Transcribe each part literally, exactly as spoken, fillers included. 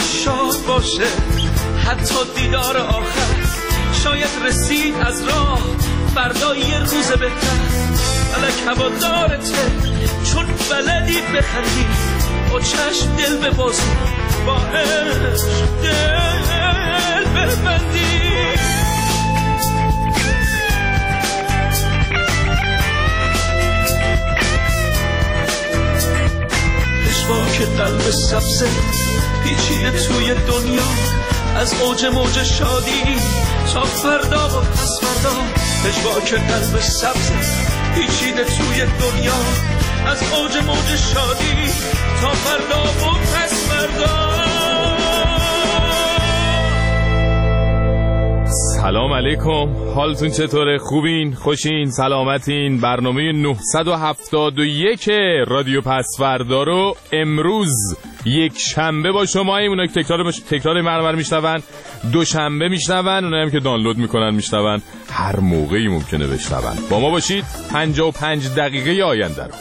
شاد باشه، حتی دیدار آخر شاید رسید از راه فردا یه روز بهتر. فلک هوادارته چون بلدی بخندی، با چشم دل به بازو، با عشق دل ببندی. پشواک قلب سبزه پیچیده توی دنیا، از اوج موج شادی تا فردا و پس فردا. پشواک قلب سبزه پیچیده توی دنیا، از اوج موج شادی تا فردا و پس فردا. سلام علیکم، حالتون چطوره؟ خوبین؟ خوشین؟ سلامتین؟ برنامه نهصد و هفتاد و یک رادیو پسوردا رو امروز یک شنبه با شما ایم. اونا که تکرار تکرار برنامه رو میشنون دوشنبه میشنون، اونایی هم که دانلود میکنن میشنون هر موقعی ممکنه بشنون. با ما باشید پنجاه و پنج دقیقه آینده رو.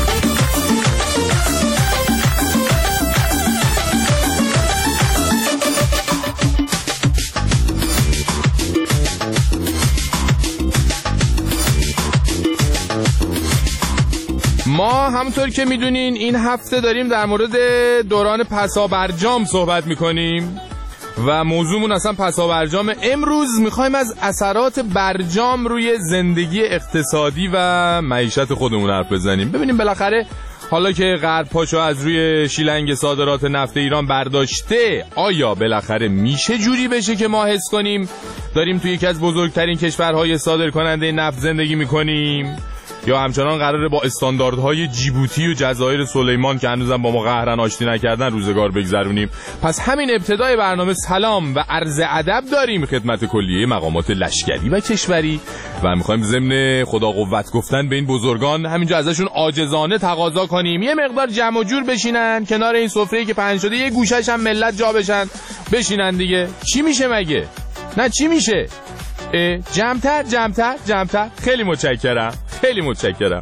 ما همونطور که میدونین این هفته داریم در مورد دوران پسابرجام صحبت میکنیم و موضوعمون اصلا پسابرجام. امروز میخوایم از اثرات برجام روی زندگی اقتصادی و معیشت خودمون حرف بزنیم. ببینیم بالاخره حالا که غرب پاشو از روی شیلنگ صادرات نفت ایران برداشته، آیا بالاخره میشه جوری بشه که ما حس کنیم داریم توی یکی از بزرگترین کشورهای صادر کننده نفت زندگی میکنیم، یا همچنان قراره با استانداردهای جیبوتی و جزایر سلیمان که هنوزم با ما قهرن آشتی نکردن روزگار بگذرونیم؟ پس همین ابتدای برنامه سلام و عرض ادب داریم خدمت کلیه مقامات لشکری و کشوری و میخوایم ضمن خدا قوت گفتن به این بزرگان همینجا ازشون عاجزانه تقاضا کنیم یه مقدار جمع و جور بشینن کنار این سفره‌ای که پهن شده، یه گوشش هم ملت جا بشن بشینن دیگه. چی میشه مگه؟ نه چی میشه؟ جمع‌تر جمع‌تر جمع‌تر. خیلی متشکرم، خیلی متشکرم.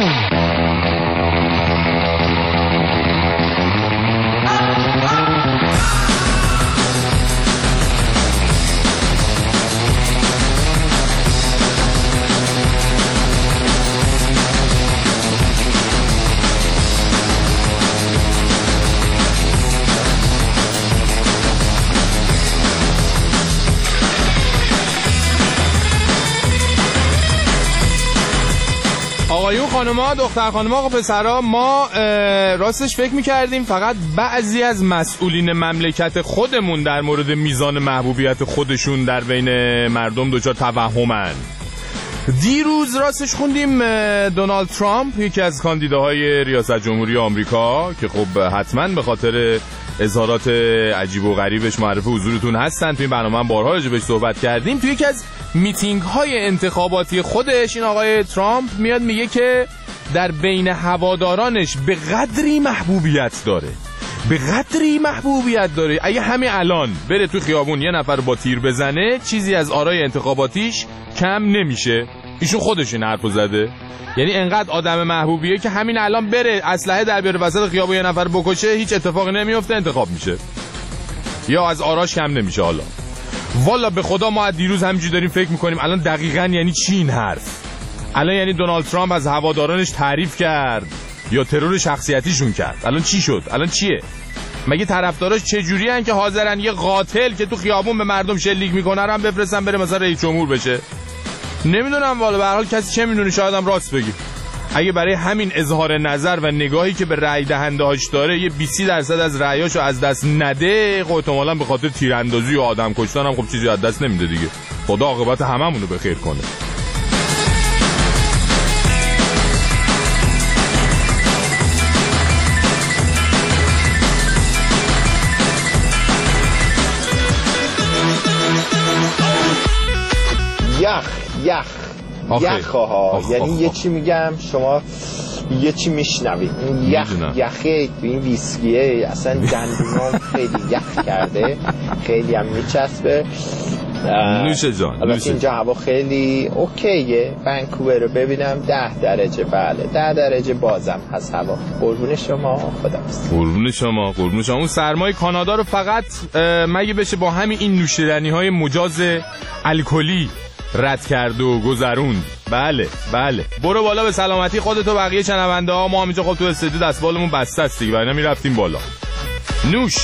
آقایون خانوما دختر خانوما و پسرا، ما راستش فکر میکردیم فقط بعضی از مسئولین مملکت خودمون در مورد میزان محبوبیت خودشون در بین مردم دچار توهمن. دیروز راستش خوندیم دونالد ترامپ، یکی از کاندیداهای ریاست جمهوری آمریکا که خب حتما به خاطر اظهارات عجیب و غریبش معرف حضورتون هستن، توی این برنامه هم بارها راجع بهش صحبت کردیم. توی یکی از میتینگ های انتخاباتی خودش این آقای ترامپ میاد میگه که در بین هوادارانش به قدری محبوبیت داره، به قدری محبوبیت داره اگه همین الان بره تو خیابون یه نفر با تیر بزنه چیزی از آرای انتخاباتیش کم نمیشه. ایشون خودش این حرفو زده، یعنی انقدر آدم محبوبیه که همین الان بره اسلحه در بیاره وسط خیابون یه نفر بکشه هیچ اتفاقی نمیفته، انتخاب میشه یا از آراش کم نمیشه. حالا والا به خدا ما از دیروز همینجوری داریم فکر میکنیم الان دقیقاً یعنی چی این حرف؟ الان یعنی دونالد ترامپ از هوادارانش تعریف کرد یا ترور شخصیتیشون کرد؟ الان چی شد؟ الان چیه؟ مگه طرفداراش چه جوری ان که حاضرن یه قاتل که تو خیابون به مردم شلیک میکنه رو هم بفرستن بره مثلا رئیس جمهور بشه؟ نمیدونم والا، به هر حال کسی چه میدونه، شاید هم راست بگی. اگه برای همین اظهار نظر و نگاهی که به رأی دهنده هاش داره یه بیست درصد از رأیاشو از دست نده، خب احتمالاً به خاطر تیراندازی و آدم کشتن هم خب چیزی از دست نمیده دیگه. خدا عاقبت هممونو بخیر کنه. یخ یخ یخ ها، یعنی یه چی میگم شما یه چی میشنوید، این یخ یخه تو این ویسکیه اصلا دندونام خیلی یخ کرده، خیلی هم میچسبه. نوش جان. البته اینجا هوا خیلی اوکیه. ونکوور رو ببینم ده درجه، بله ده درجه بازم هست هوا. قربون شما، خداحافظ. قربون شما، قربون شما. اون سرمای کانادا رو فقط مگه بشه با همین این نوشیدنی‌های مجاز الکلی رد کرد و گذروند. بله بله، برو بالا به سلامتی خودت و بقیه شنونده ها. ما همینجا خب تو استودیو دستبالمون بسته است دیگه، ولی میرفتیم بالا. نوش.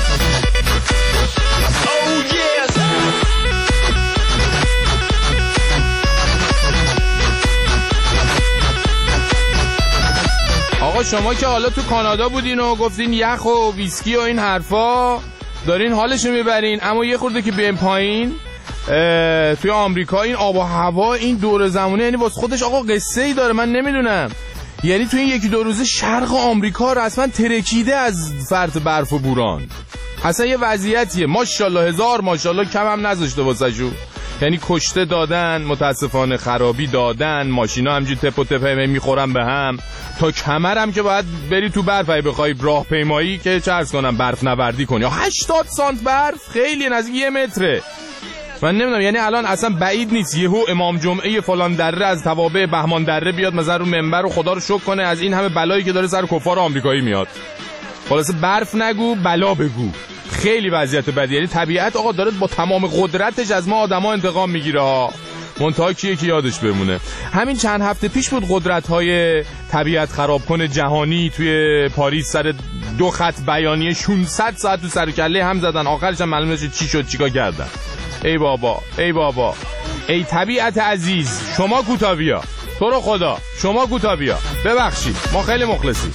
آقا شما که حالا تو کانادا بودین و گفتین یخ و ویسکی و این حرفا دارین حالشو میبرین، اما یه خورده که بیایم پایین توی آمریکا این آب و هوا این دور زمانه یعنی واسه خودش آقا قصه ای داره. من نمیدونم، یعنی توی این یکی دو روزه شرق آمریکا رسما ترکیده از فرط برف و بوران. اصلا یه وضعیتیه ماشاءالله، هزار ماشاءالله کم هم نذاشته واسه جو. یعنی کشته دادن، متاسفانه خرابی دادن، ماشینا همجوری تپ و تپ میخورن به هم، تا کمرم که باید بری تو برف اگه بخوای راهپیمایی که چه عرض کنم برف نوردی کنی. هشتاد سانت برف خیلی نزدیک یه متره. من نمیدونم، یعنی الان اصلا بعید نیست یهو امام جمعه فلان دره از توابع بهمان دره بیاد مثلا رو منبر و خدا رو شکر کنه از این همه بلایی که داره سر کفار آمریکایی میاد. خلاصه برف نگو بلا بگو. خیلی وضعیت بدی، یعنی طبیعت آقا داره با تمام قدرتش از ما آدما انتقام میگیره ها. منتها کیه که یادش بمونه. همین چند هفته پیش بود قدرت‌های طبیعت خراب کنه جهانی توی پاریس سر دو خط بیانیه ششصد ساعت تو سر کله هم زدن، آخرش هم معلوم نشد چی شد چیکار کردن. ای بابا ای بابا ای طبیعت عزیز شما کوتا بیا، تو رو خدا شما کوتا بیا. ببخشید ما خیلی مخلصیم.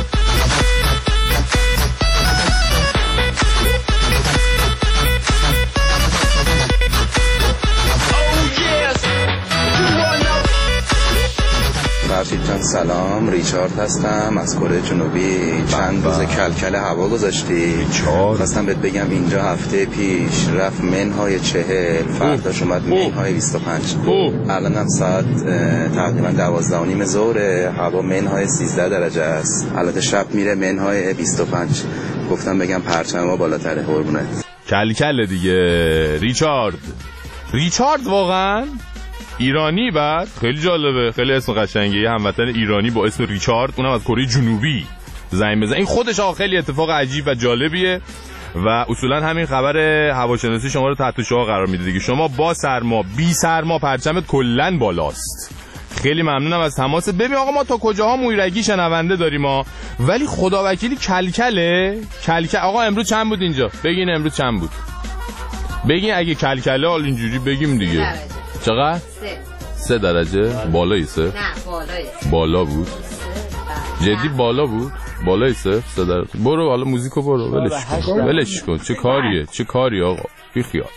فرشید جان سلام، ریچارد هستم از کره جنوبی. چند روز کلکل هوا گذاشتی، خواستم بهت بگم اینجا هفته پیش رفت منهای چهل، فرداش اومد منهای بیست و پنج. الان هم ساعت تقریبا دوازده و نیم ظهره، هوا منهای سیزده درجه است. البته شب میره منهای بیست و پنج. گفتم بگم پرچم ما بالاتره. قربونت. کلکل دیگه. ریچارد ریچارد واقعا ایرانی، بعد خیلی جالبه، خیلی اسم قشنگه، یه هموطن ایرانی با اسم ریچارد، اونم از کره جنوبی زنگ بزن. این خودش آقا خیلی اتفاق عجیب و جالبیه و اصولا همین خبر هواشناسی شما رو تحت شعاع قرار میده دیگه. شما با سرما بی سرما پرچمت کلا بالاست. خیلی ممنونم از تماست. ببین آقا ما تا کجاها مویرگی شنونده داریم ما، ولی خداوکیلی کلکله. کلکل آقا امروز چند بود اینجا؟ بگین امروز چند بود؟ بگین اگه کلکله حال اینجوری بگیم دیگه. چقدر؟ سه سه درجه؟ بالایی سه؟ نه بالایی سه. بالا بود؟ جدی بالا بود؟ بالایی سه؟ سه درجه. برو حالا موزیکو برو ولش کن ولش کن. چه کاریه؟ چه کاری آقا؟ بی خیال.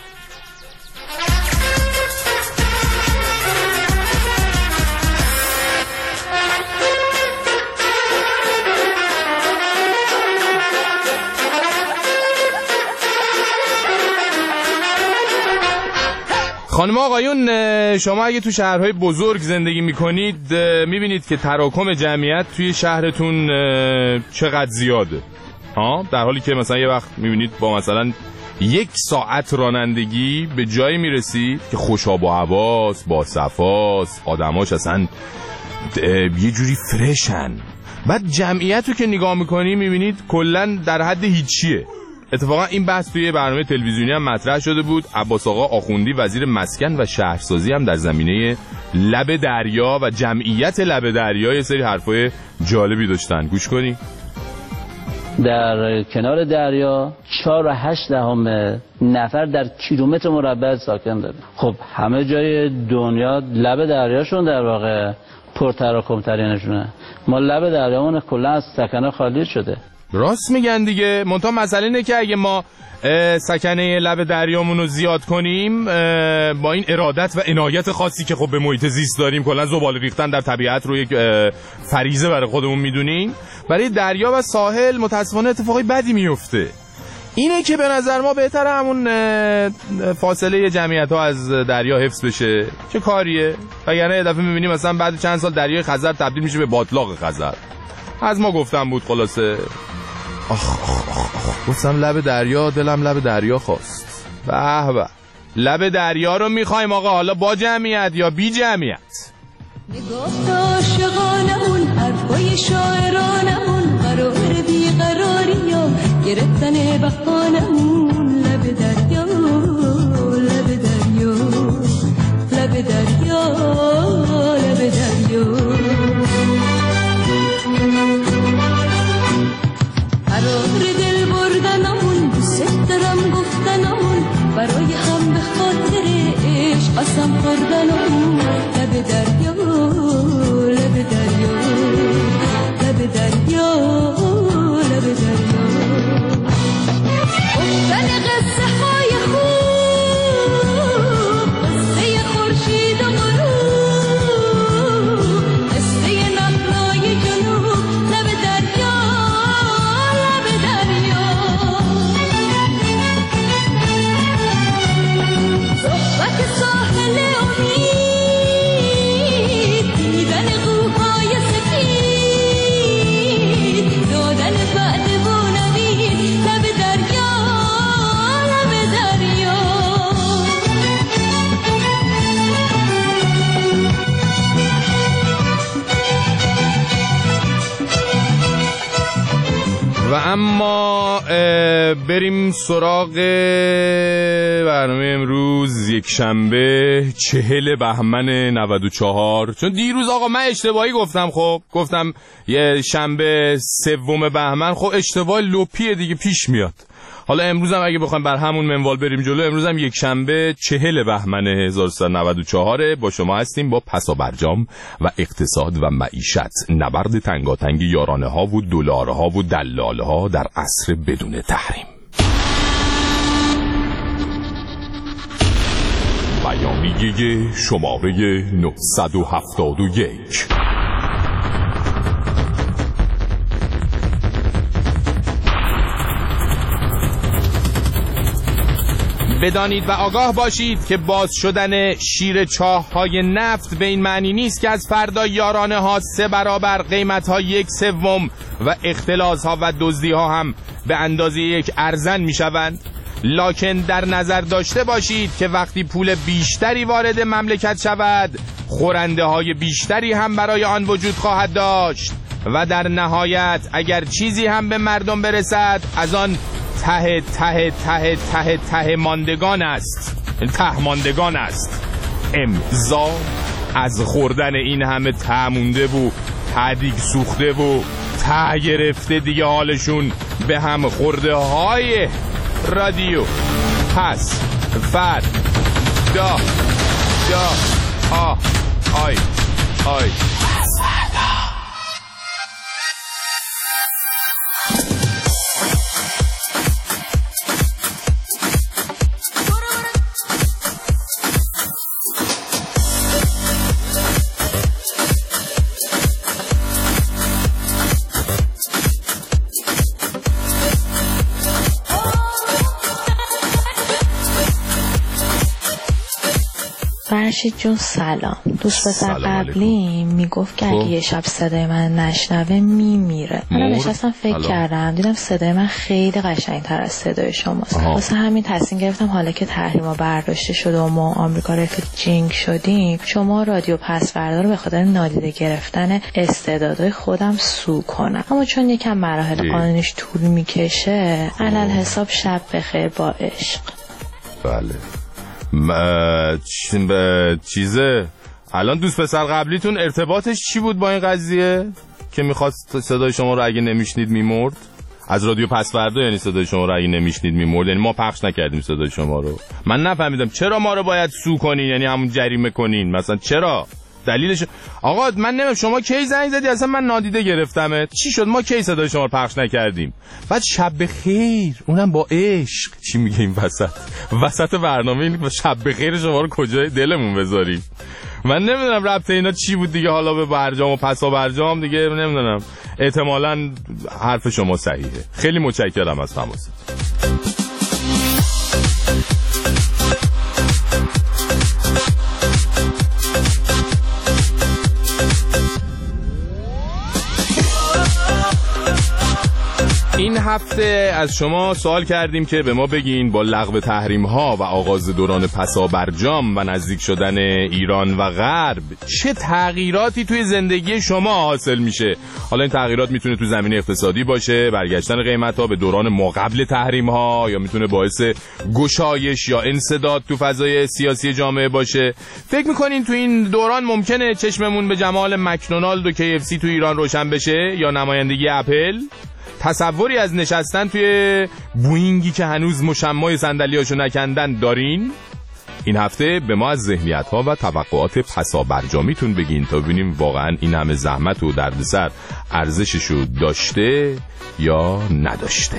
خانم آقایون، شما اگه تو شهرهای بزرگ زندگی میکنید میبینید که تراکم جمعیت توی شهرتون چقدر زیاده ها، در حالی که مثلا یه وقت میبینید با مثلا یک ساعت رانندگی به جایی میرسید که خوش آب و هواست، با صفاست، آدماش اصلا یه جوری فرشن. بعد جمعیت رو که نگاه میکنی میبینید کلن در حد هیچیه. اتفاقا این بحث توی برنامه تلویزیونی هم مطرح شده بود. عباس آقا آخوندی وزیر مسکن و شهرسازی هم در زمینه لب دریا و جمعیت لب دریا یه سری حرفای جالبی داشتن. گوش کنی. در کنار دریا چهار و هشت دهم نفر در کیلومتر مربع ساکن داره. خب همه جای دنیا لب دریاشون در واقع پرتراکم ترینشونه. ما لب دریامون کلا از سکنه خالی شده. راست میگن دیگه. منتها مسئله اینه که اگه ما سکنه لب دریامون رو زیاد کنیم با این ارادت و عنایت خاصی که خب به محیط زیست داریم، کلا زباله ریختن در طبیعت رو یک فریضه برای خودمون میدونیم، برای دریا و ساحل متاسفانه اتفاقی بدی میفته. اینه که به نظر ما بهتره همون فاصله جمعیت ها از دریا حفظ بشه. چه کاریه؟ وگرنه یه دفعه میبینیم مثلا بعد چند سال دریای خزر تبدیل میشه به باتلاق خزر. از ما گفتم بود خلاصه. آخ آخ آخ آخ گفتم لب دریا، دلم لب دریا خواست. به به لب دریا رو میخوایم آقا، حالا با جمعیت یا بی جمعیت. نگاه عاشقانمون، حرفای شاعرانمون، قرار بیقراری یا گرفتن بهانمون. لب دریا، لب دریا، لب دریا، لب دریا. قرار دل بردنمون، دوست دارم گفتنمون، برای هم به خاطر عشق قسم خوردنمون. لب دریا، لب دریا، لب دریا، لب دریا. گفتن قصه های خوب، قصه خورشید و غروب، قصه نقلای جنوب. لب دریا، لب دریا. صحبت ساحل امید، دیدن قوهای سفید، دادن بعد بونوید. لب دریا، لب دریا. و اما بریم سراغ برنامه امروز، یک شنبه چهل بهمن نود و چهار. چون دیروز آقا من اشتباهی گفتم، خب گفتم یه شنبه سوم بهمن، خب اشتباه لپیه دیگه پیش میاد. حالا امروز هم اگه بخوایم بر همون منوال بریم جلو، امروز هم یک شنبه چهل بهمن هزار و سیصد و نود و چهار. با شما هستیم با پس و برجام و اقتصاد و معیشت، نبرد تنگاتنگ یارانه ها و دلارها و دلاله ها در عصر بدون تحریم. بیانیه شماره نهصد و هفتاد و یک. بدانید و آگاه باشید که باز شدن شیر چاه‌های نفت به این معنی نیست که از فردا یارانه ها سه برابر، قیمت ها یک سوم و اختلاس ها و دزدی ها هم به اندازه یک ارزن می شوند. لکن در نظر داشته باشید که وقتی پول بیشتری وارد مملکت شود، خورنده های بیشتری هم برای آن وجود خواهد داشت و در نهایت اگر چیزی هم به مردم برسد، از آن ته ته ته ته ته ماندگان است، ته ماندگان است. امضا از خوردن این همه ته مونده و ته دیگ سوخته و ته گرفته دیگه حالشون به هم خورده های رادیو. پس فر دا دا آ آی آی. فرشید جون سلام. دوست پسر قبلی میگفت که اگه یه شب صدای من نشنوه میمیره. من نشستم فکر الان. کردم دیدم صدای من خیلی قشنگتر از صدای شماست. واسه همین تصمیم گرفتم حالا که تحریما برداشته شده و ما آمریکا رفیق جینگ شدیم، شما رادیو پسوردا رو به خاطر نادیده گرفتن استعدادهای خودم سو کنم. اما چون یکم مراحل قانونیش طول میکشه، علل حساب شب بخیر با عشق. بله. م... چیزه الان دوست پسر قبلیتون ارتباطش چی بود با این قضیه که میخواست صدای شما رو اگه نمیشنید میمرد؟ از رادیو پسوردا یعنی صدای شما رو اگه نمیشنید میمرد، یعنی ما پخش نکردیم صدای شما رو. من نفهمیدم چرا ما رو باید سو کنین، یعنی همون جریمه کنین مثلا؟ چرا؟ دلیلش آقا من نمیدونم شما کی زنگ زدی اصلا من نادیده گرفتمت. چی شد ما کی صدای شما رو پخش نکردیم؟ بعد شب بخیر اونم با عشق. چی میگه این وسط وسط برنامه این شب بخیر شما رو کجای دلمون بذاریم؟ من نمیدونم ربط اینا چی بود دیگه، حالا به برجام و پسا برجام دیگه نمیدونم. احتمالاً حرف شما صحیحه. خیلی متشکرم از تماست. این هفته از شما سوال کردیم که به ما بگین با لغو تحریم ها و آغاز دوران پسابرجام و نزدیک شدن ایران و غرب چه تغییراتی توی زندگی شما حاصل میشه. حالا این تغییرات میتونه تو زمینه اقتصادی باشه، برگشتن قیمت ها به دوران ما قبل تحریم ها، یا میتونه باعث گشایش یا انسداد تو فضای سیاسی جامعه باشه. فکر میکنین تو این دوران ممکنه چشممون به جمال مکدونالد و کی اف سی تو ایران روشن بشه یا نمایندگی اپل؟ تصوری از نشستن توی بوینگی که هنوز مشمای صندلیاشو نکندن دارین؟ این هفته به ما از ذهنیت‌ها و توقعات پسابرجامیتون بگین تا ببینیم واقعا این همه زحمت و دردسر ارزششو داشته یا نداشته.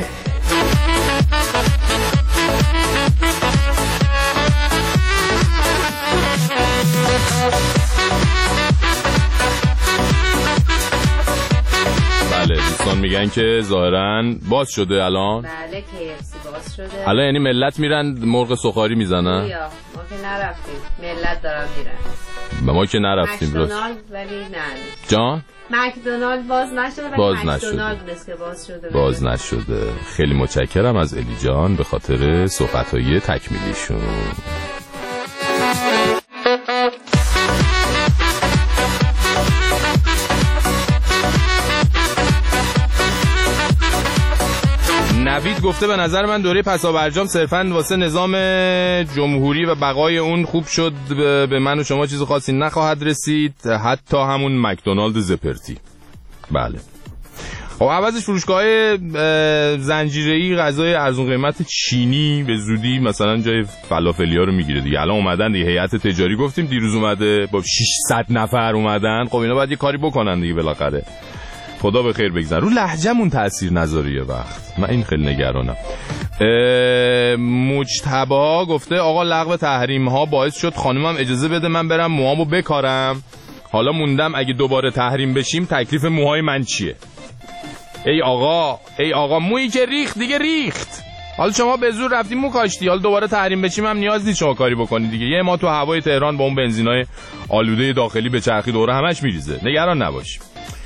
دوستان میگن که ظاهراً باز شده الان. بله کی اف سی باز شده الان، یعنی ملت میرن مرغ سوخاری میزنن؟ یا ما که نرفتیم، ملت دارن میرن. ما که نرفتیم. مکدونالد ولی نه جان مکدونالد باز نشده ولی باز مکدونالد نشده. باز شده باز نشده. خیلی متشکرم از الی جان به خاطر صحبت‌های تکمیلیشون. نوید گفته به نظر من دوره پسابرجام صرفاً واسه نظام جمهوری و بقای اون خوب شد، به من و شما چیز خاصی نخواهد رسید، حتی همون مکدونالد زپرتی. بله. خب عوضش فروشگاه زنجیره‌ای غذای ارزون قیمت چینی به زودی مثلا جای فلافلیا رو میگیره دیگه. الان اومدن دیگه، هیئت تجاری گفتیم دیروز اومده با ششصد نفر اومدن. خب اینا باید یه کاری بکنن دیگه بالاخره. خدا به خیر بگذره. رو لهجه‌مون تأثیر نذاره یه وقت. من این خیلی نگرانم. مجتبی گفته آقا لغو تحریم ها باعث شد خانومم اجازه بده من برم موهامو بکارم. حالا موندم اگه دوباره تحریم بشیم تکلیف موهای من چیه؟ ای آقا ای آقا مویی که ریخت دیگه ریخت. حالا شما به زور رفتیم مو کاشتی، حالا دوباره تحریم بشیم هم نیاز نیست شما کاری بکنید دیگه. یه ما تو هوای تهران با اون بنزینای آلوده داخلی به چرخی دوره همش میریزه. نگران نباش.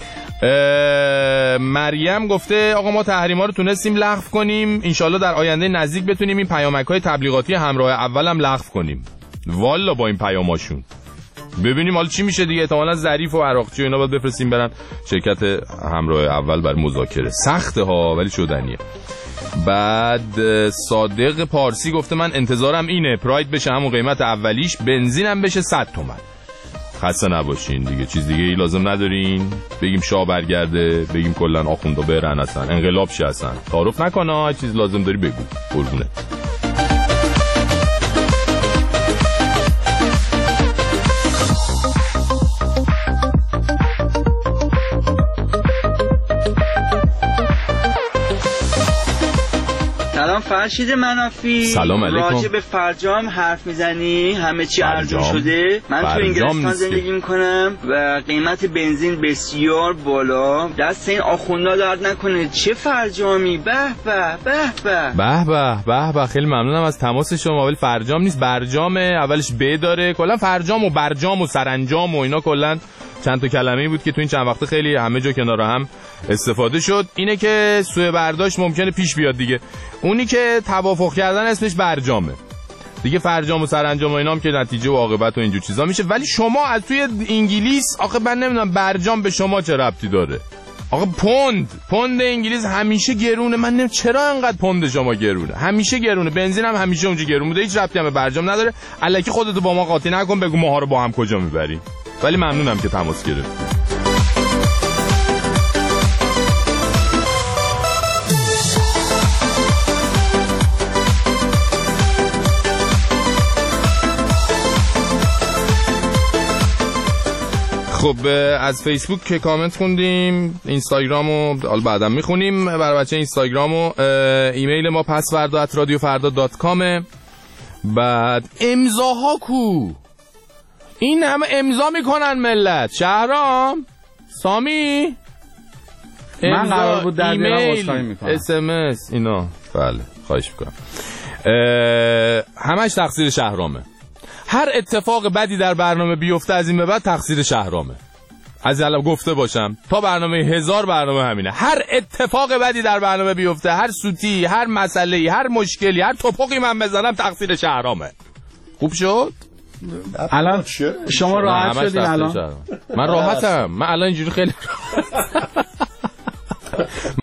مریم گفته آقا ما تحریما رو تونستیم لغو کنیم، انشالله در آینده نزدیک بتونیم این پیامک‌های تبلیغاتی همراه اول هم لغو کنیم. والا با این پیاماشون ببینیم حالا چی میشه دیگه. احتمالاً ظریف و عراقچی و اینا باید بفرستیم برن شرکت همراه اول بر مذاکره. سخته ها ولی شدنیه. بعد صادق پارسی گفته من انتظارم اینه پراید بشه همون قیمت اولیش، بنزینم بشه صد تومن. خسته نباشین دیگه، چیز دیگه ای لازم ندارین. بگیم شاه برگرده، بگیم کلن آخوندا برن، اصلا انقلاب شه، اصلا تعارف نکنه، چیز لازم داری بگو قربونه. سلام فرشید منافی. سلام علیکم. راجع به فرجام حرف میزنی، همه چی ارزون شده. من تو انگلستان زندگی میکنم و قیمت بنزین بسیار بالا. دست این آخوندا درد نکنه. چه فرجامی؟ به به به به به به به به. خیلی ممنونم از تماس شما. ولی فرجام نیست، برجامه. اولش ب داره. کلا فرجام و برجام و سرانجام و اینا کلا چند تا کلمه‌ای بود که تو این چند وقته خیلی همه جا کنار هم استفاده شد. اینه که سوء برداشت ممکنه پیش بیاد دیگه. اونی که توافق کردن اسمش برجامه دیگه. فرجام و سرانجام و اینام که نتیجه و عاقبت و اینجور چیزا میشه. ولی شما از توی انگلیس آخه من نمیدونم برجام به شما چه ربطی داره. آقا پوند پوند انگلیس همیشه گرونه. من نمیدونم چرا انقدر پوند شما گرونه. همیشه گرونه. بنزین هم همیشه اونجا گرون بوده. هیچ ربطی هم به برجام نداره. الکی خودتو با ما قاطی نکن، بگو ماها رو با هم کجا میبری. ولی ممنونم که تماس گرفتی. خب از فیسبوک که کامنت خوندیم، اینستاگرامو حالا بعداً میخونیم برای بچه اینستاگرامو. ایمیل ما پسوردا ات رادیو فردا دات کام. بعد امضاها کو؟ این همه امضا میکنن ملت. شهرام سامی من قرار بود در بیرم واسطایی میکنم. اس ام اس اینا. بله خواهش میکنم. همش تقصیر شهرامه. هر اتفاق بدی در برنامه بیفته از این به بعد تقصیر شهرامه. از الان گفته باشم تا برنامه هزار برنامه همینه. هر اتفاق بدی در برنامه بیفته، هر سوتی، هر مسئله‌ای، هر مشکلی، هر توپقی من بزنم تقصیر شهرامه. خوب شد؟ الان شما راحت شدین الان؟ من راحتم. من الان اینجوری خیلی